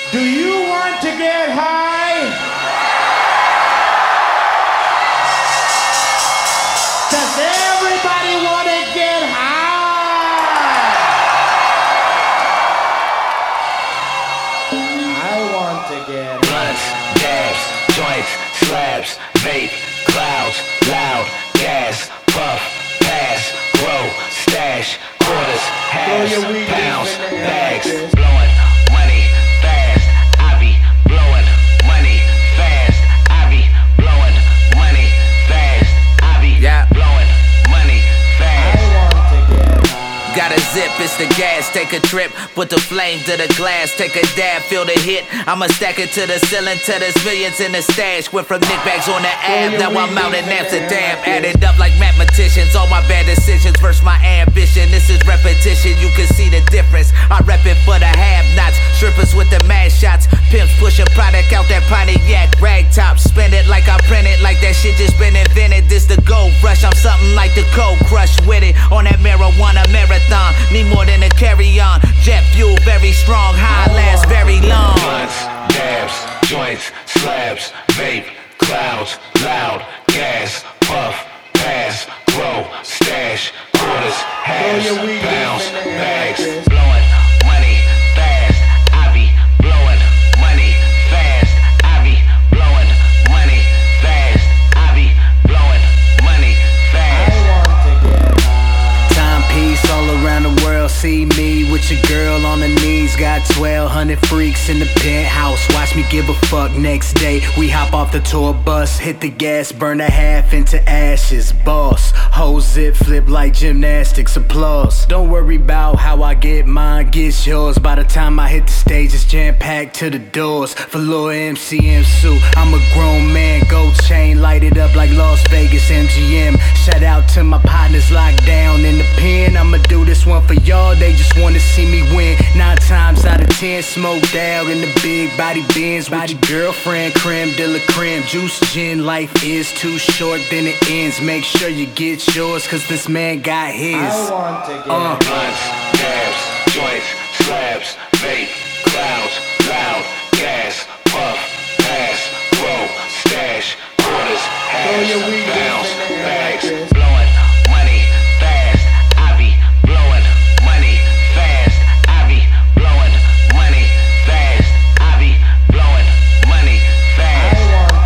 Do you want to get high? Does everybody want to get high? I want to get blunts, dabs, joints, slabs, vape, clouds, loud, gas, puff, pass, grow, stash, quarters, halves, pounds, bags, blowing money fast. I be blowing money fast. I be blowing money fast. I be blowing money fast. Got a zip, it's the gas, take a trip, put the flame to the glass, take a dab, feel the hit, I'ma stack it to the ceiling till there's millions in the stash. Went from nickbags on the ab, now I'm out in Amsterdam. Added up like mathematicians, all my bad decisions versus my ambition. This is repetition, you can see the difference. I rep it for the have-nots, strippers with the mad shots, pimps pushing product out that Pontiac rag top. Spend it like I print it, like that shit just been invented. This the gold rush, I'm something like the cold crush with it. On that marijuana marathon, need more than a carry-on. Jet fuel very strong, high lasts very long. Blunts, dabs, joints, slabs, vape, clouds, loud, gas, puff, pass, grow, stash, quarters, halves, pounds, bags, blowing money fast. I be blowing money fast. I be blowing money fast. I be blowing money fast. Timepiece all around the world, see me with your girl on her knees. Got 1,200 freaks in the penthouse, watch me give a fuck. Next day, we hop off the tour bus, hit the gas, burn a half into ashes. Boss, whole zip flip like gymnastics, applause. Don't worry about how I get mine, gets yours. By the time I hit the stage, it's jam-packed to the doors. For Lil MCM suit, I'm a grown man, gold chain lighted up like Las Vegas MGM. Shout out to my partners locked down in the pen. I'ma do this one for y'all, they just wanna see me win. 9 times out of 10, smoked out in the big body Benz with your girlfriend, creme de la creme, juice gin. Life is too short, then it ends. Make sure you get yours, cause this man got his. I want to get Blunts, dabs, joints, slabs, vape, clouds, loud, gas, puff, pass, grow, stash, quarters, halves, pounds, bags, blowing money fast. I be blowing money fast. I be blowing money fast. I be blowing money fast.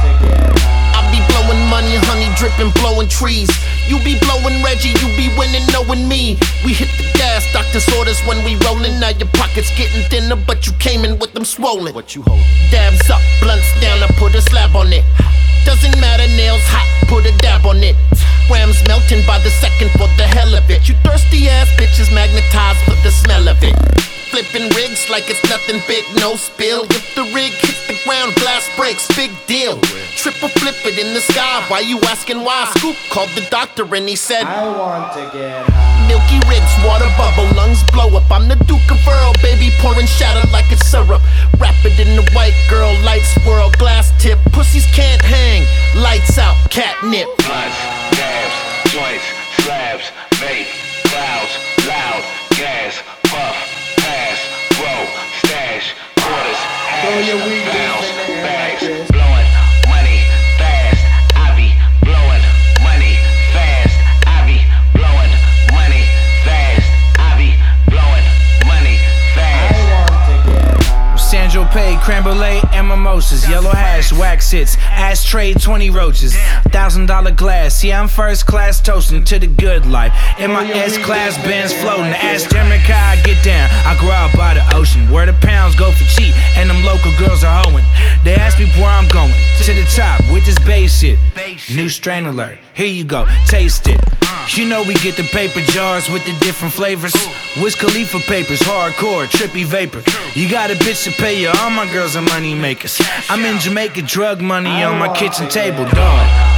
I be blowing money, honey dripping, blowing trees. You be blowing Reggie, you be winning, knowing me. We hit the gas, doctor's orders when we rollin'. Now your pockets getting thinner, but you came in with them swollen. What you hold? Dabs up, blunts down, I put a slab on it. Doesn't matter, nails hot, put a dab on it. Grams melting by the second for the hell of it. You thirsty ass bitches magnetized for the smell of it. Flipping rigs like it's nothing big, no spill. If the rig hits the ground, glass breaks, big deal. Triple flip it in the sky, why you asking why? Scoop called the doctor and he said, I want to get high. Milky rigs, water bubble, lungs blow up. I'm the Duke of Earl, baby, pouring shatter like it's syrup. Wrap it in the white girl, light swirl, glass tip. Pussies can't hang, lights out, catnip. Blunts, dabs, joints, slabs, vape, clouds, loud, gas, puff, pass, grow, stash, quarters, halves, pounds, bags, blowing money fast. I be blowing money fast. I be blowing money fast. I be blowing money fast. Sandro Pay, creme brulee, and mimosas. Yellow hash, wax hits, ashtray, 20 roaches. $1,000 glass, yeah, I'm first class toasting to the good life. In my S-class Benz floating, ask Jeremy how I get down. I grow out by the ocean, where the pounds go for cheap, and them local girls are hoeing. They ask me where I'm going, to the top with this bass shit. New strain alert, here you go, taste it. You know we get the paper jars with the different flavors. Wiz Khalifa papers, hardcore, trippy vapor. You got a bitch to pay you, all my girls are money makers. I'm in Jamaica, drug money on my kitchen table, dog.